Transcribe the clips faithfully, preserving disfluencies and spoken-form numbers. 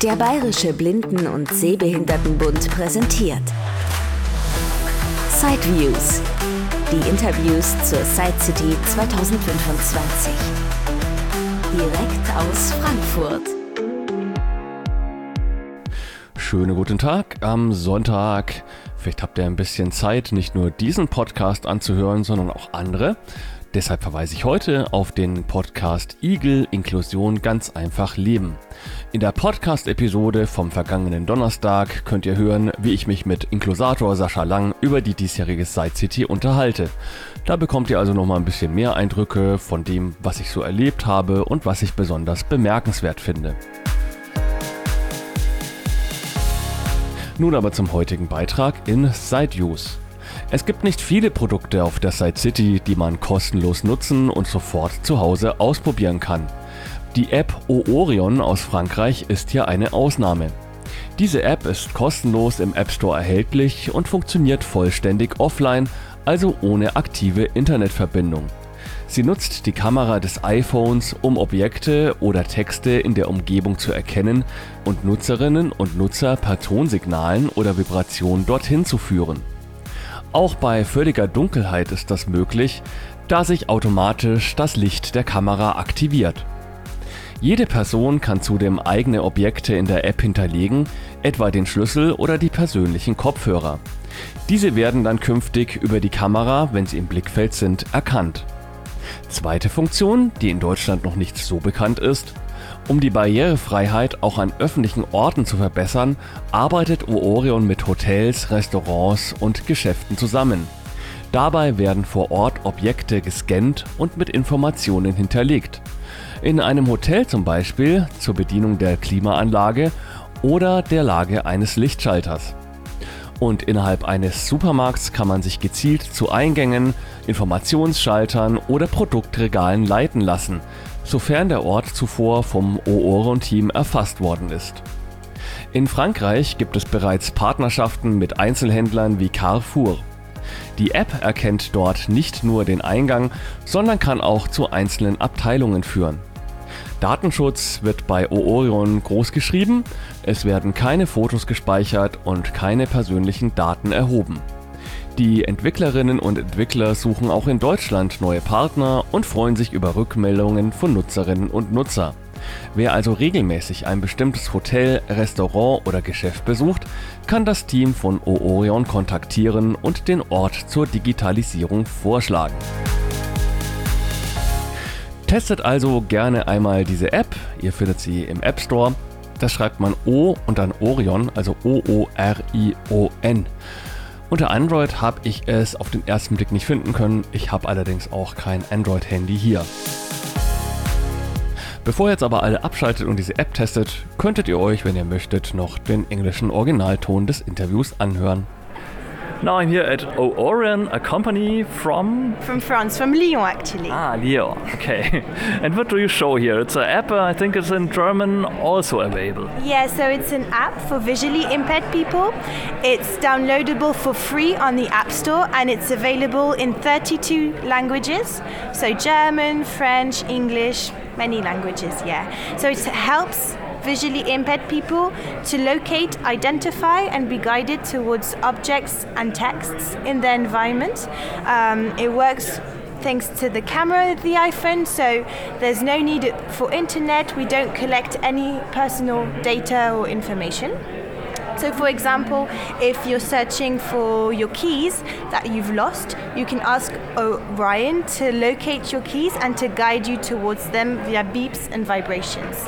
Der Bayerische Blinden- und Sehbehindertenbund präsentiert Sideviews, die Interviews zur Side City zwanzig fünfundzwanzig. Direkt aus Frankfurt. Schönen guten Tag am Sonntag. Vielleicht habt ihr ein bisschen Zeit, nicht nur diesen Podcast anzuhören, sondern auch andere. Deshalb verweise ich heute auf den Podcast Igel Inklusion ganz einfach leben. In der Podcast-Episode vom vergangenen Donnerstag könnt ihr hören, wie ich mich mit Inklusator Sascha Lang über die diesjährige Side City unterhalte. Da bekommt ihr also nochmal ein bisschen mehr Eindrücke von dem, was ich so erlebt habe und was ich besonders bemerkenswert finde. Nun aber zum heutigen Beitrag in Sideviews. Es gibt nicht viele Produkte auf der Side City, die man kostenlos nutzen und sofort zu Hause ausprobieren kann. Die App Oorion aus Frankreich ist hier eine Ausnahme. Diese App ist kostenlos im App Store erhältlich und funktioniert vollständig offline, also ohne aktive Internetverbindung. Sie nutzt die Kamera des iPhones, um Objekte oder Texte in der Umgebung zu erkennen und Nutzerinnen und Nutzer per Tonsignalen oder Vibration dorthin zu führen. Auch bei völliger Dunkelheit ist das möglich, da sich automatisch das Licht der Kamera aktiviert. Jede Person kann zudem eigene Objekte in der App hinterlegen, etwa den Schlüssel oder die persönlichen Kopfhörer. Diese werden dann künftig über die Kamera, wenn sie im Blickfeld sind, erkannt. Zweite Funktion, die in Deutschland noch nicht so bekannt ist: Um die Barrierefreiheit auch an öffentlichen Orten zu verbessern, arbeitet Oorion mit Hotels, Restaurants und Geschäften zusammen. Dabei werden vor Ort Objekte gescannt und mit Informationen hinterlegt. In einem Hotel zum Beispiel zur Bedienung der Klimaanlage oder der Lage eines Lichtschalters. Und innerhalb eines Supermarkts kann man sich gezielt zu Eingängen, Informationsschaltern oder Produktregalen leiten lassen, sofern der Ort zuvor vom Oorion-Team erfasst worden ist. In Frankreich gibt es bereits Partnerschaften mit Einzelhändlern wie Carrefour. Die App erkennt dort nicht nur den Eingang, sondern kann auch zu einzelnen Abteilungen führen. Datenschutz wird bei Oorion groß geschrieben, es werden keine Fotos gespeichert und keine persönlichen Daten erhoben. Die Entwicklerinnen und Entwickler suchen auch in Deutschland neue Partner und freuen sich über Rückmeldungen von Nutzerinnen und Nutzer. Wer also regelmäßig ein bestimmtes Hotel, Restaurant oder Geschäft besucht, kann das Team von Oorion kontaktieren und den Ort zur Digitalisierung vorschlagen. Testet also gerne einmal diese App, ihr findet sie im App Store. Das schreibt man O und dann Oorion, also O O R I O N. Unter Android habe ich es auf den ersten Blick nicht finden können, ich habe allerdings auch kein Android-Handy hier. Bevor ihr jetzt aber alle abschaltet und diese App testet, könntet ihr euch, wenn ihr möchtet, noch den englischen Originalton des Interviews anhören. Now I'm here at Oorion, a company from... From France, from Lyon actually. Ah, Lyon, okay. And what do you show here? It's an app, I think it's in German, also available. Yeah, so it's an app for visually impaired people. It's downloadable for free on the App Store and it's available in thirty-two languages. So German, French, English, many languages, yeah. So it helps visually impaired people to locate, identify and be guided towards objects and texts in their environment. Um, it works thanks to the camera of the iPhone, so there's no need for internet. We don't collect any personal data or information. So for example, if you're searching for your keys that you've lost, you can ask Orion to locate your keys and to guide you towards them via beeps and vibrations.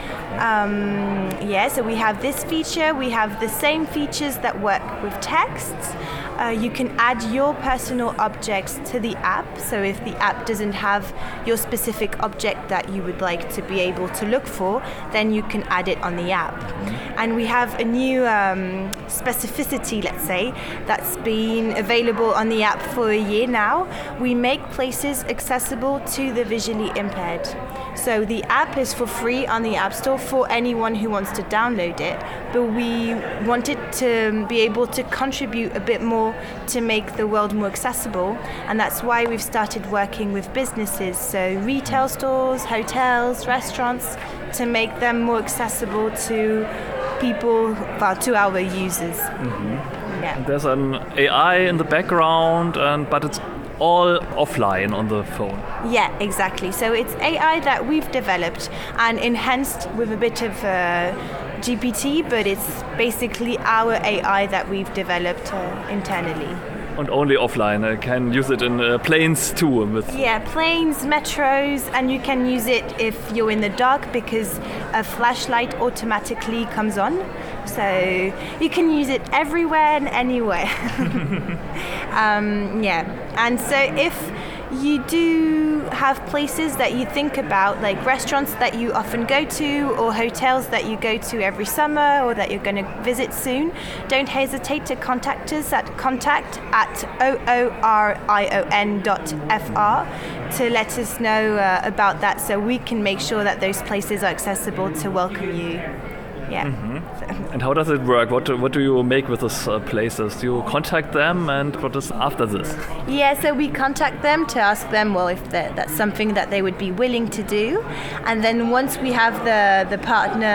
Um, yeah, so we have this feature, we have the same features that work with texts. Uh, you can add your personal objects to the app, so if the app doesn't have your specific object that you would like to be able to look for, then you can add it on the app. And we have a new um, specificity, let's say, that's been available on the app for a year now. We make places accessible to the visually impaired. So the app is for free on the App Store for anyone who wants to download it, but we wanted to be able to contribute a bit more to make the world more accessible, and that's why we've started working with businesses, so retail stores, hotels, restaurants, to make them more accessible to people, well, to our users. Mm-hmm. Yeah. There's an A I in the background, and but it's all offline on the phone. Yeah, exactly. So it's A I that we've developed and enhanced with a bit of uh, G P T, but it's basically our A I that we've developed uh, internally. And only offline. I can use it in uh, planes too. With yeah, planes, metros, and you can use it if you're in the dark because a flashlight automatically comes on. So you can use it everywhere and anywhere. um, yeah, and so if you do have places that you think about, like restaurants that you often go to or hotels that you go to every summer or that you're going to visit soon, don't hesitate to contact us at contact at oorion dot fr to let us know uh, about that so we can make sure that those places are accessible to welcome you. Yeah. Mm-hmm. And how does it work? What do, what do you make with those uh, places? Do you contact them, and what is after this? Yeah, so we contact them to ask them, well, if that's something that they would be willing to do. And then once we have the, the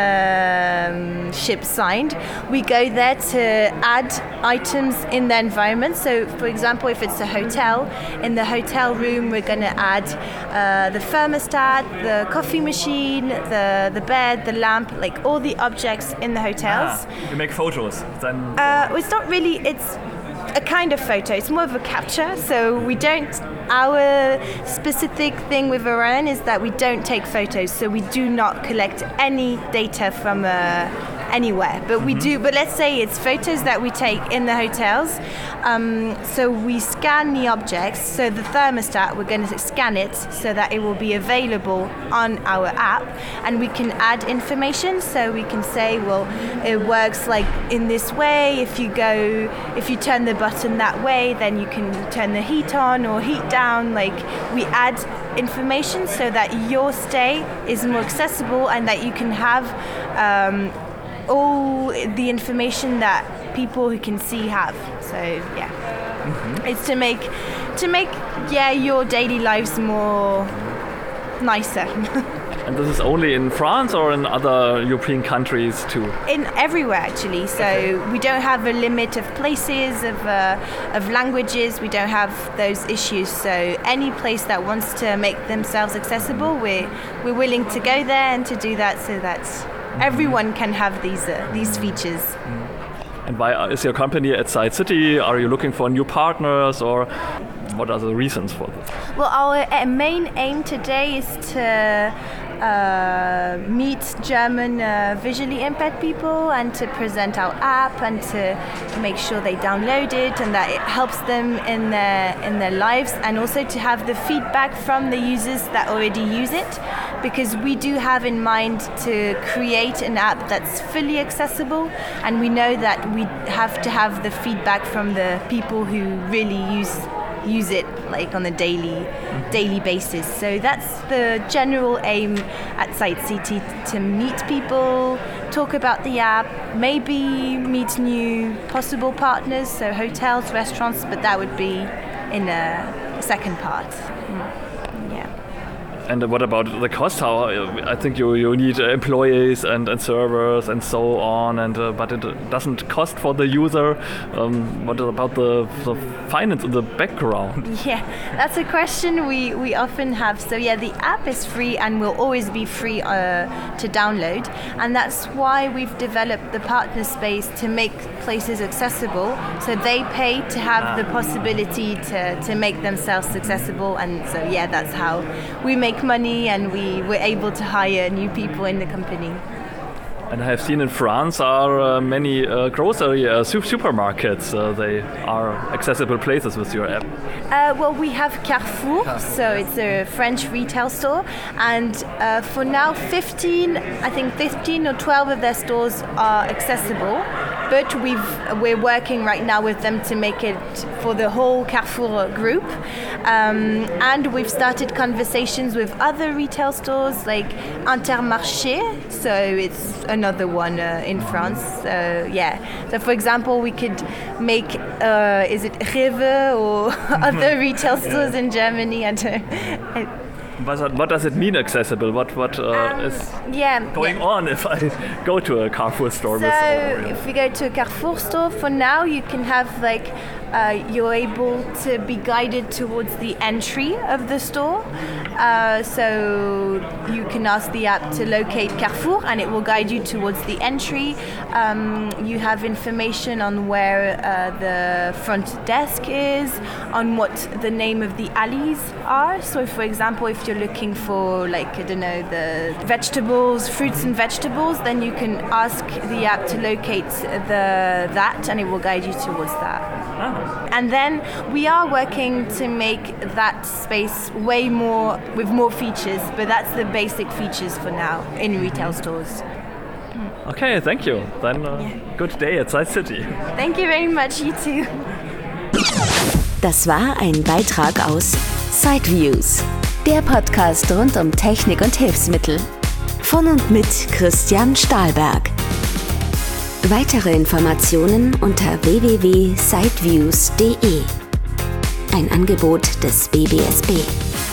partnership signed, we go there to add items in the environment. So, for example, if it's a hotel, in the hotel room, we're going to add uh, the thermostat, the coffee machine, the, the bed, the lamp, like all the objects in the hotels. Ah, you make photos then? Uh, well, it's not really, it's a kind of photo. It's more of a capture. So we don't, our specific thing with Orion is that we don't take photos. So we do not collect any data from uh, anywhere. But mm-hmm. we do, but let's say it's photos that we take in the hotels. Um, so we scan the objects. So the thermostat, we're going to scan it so that it will be available on our app, and we can add information. So we can say, well, it works like in this way. If you go, if you turn the button that way, then you can turn the heat on or heat down. Like we add information so that your stay is more accessible and that you can have um, all the information that people who can see have. So yeah, mm-hmm. it's to make to make yeah your daily lives more nicer. And this is only in France or in other European countries too? In everywhere actually. So okay. we don't have a limit of places, of uh, of languages. We don't have those issues. So any place that wants to make themselves accessible, we're we're willing to go there and to do that so that mm-hmm. everyone can have these uh, these features. Mm. And why is your company at Side City? Are you looking for new partners, or what are the reasons for this? Well, our uh, main aim today is to uh, meet German uh, visually impaired people and to present our app and to make sure they download it and that it helps them in their in their lives, and also to have the feedback from the users that already use it, because we do have in mind to create an app that's fully accessible, and we know that we have to have the feedback from the people who really use use it like on a daily mm-hmm. daily basis. So that's the general aim at Side City, to meet people, talk about the app, maybe meet new possible partners, so hotels, restaurants, but that would be in a second part. Mm. Yeah. And what about the cost? How I think you, you need employees and, and servers and so on, and uh, but it doesn't cost for the user. Um, what about the, the finance in the background? Yeah, that's a question we, we often have. So yeah, the app is free and will always be free uh, to download, and that's why we've developed the partner space to make places accessible. So they pay to have ah. the possibility to, to make themselves accessible, and so yeah, that's how we make money, and we were able to hire new people in the company. And I have seen in France are uh, many uh, grocery uh, su- supermarkets. Uh, they are accessible places with your app. Uh, well, we have Carrefour, Carrefour, so it's a French retail store, and uh, for now, fifteen, I think fifteen or twelve of their stores are accessible. But we've, we're working right now with them to make it for the whole Carrefour group. Um, and we've started conversations with other retail stores like Intermarché, so it's another one uh, in France. So yeah, so for example, we could make, uh, is it Rewe or other retail stores in Germany? And, uh, What, what does it mean accessible? What what uh, Um, is yeah. going yeah. on if I go to a Carrefour store? So with Aurora? if we go to a Carrefour store, for now you can have like uh, you're able to be guided towards the entry of the store. Uh, so you can ask the app to locate Carrefour and it will guide you towards the entry. Um, you have information on where uh, the front desk is, on what the name of the alleys are. So for example, if you're looking for like, I don't know, the vegetables, fruits and vegetables, then you can ask the app to locate the that and it will guide you towards that. Ah. And then we are working to make that space way more, with more features, but that's the basic features for now in retail stores. Okay, thank you. Then uh, good day at Side City. Thank you very much, you too. Das war ein Beitrag aus Sideviews, der Podcast rund um Technik und Hilfsmittel. Von und mit Christian Stahlberg. Weitere Informationen unter w w w punkt sideviews punkt d e. Ein Angebot des B B S B.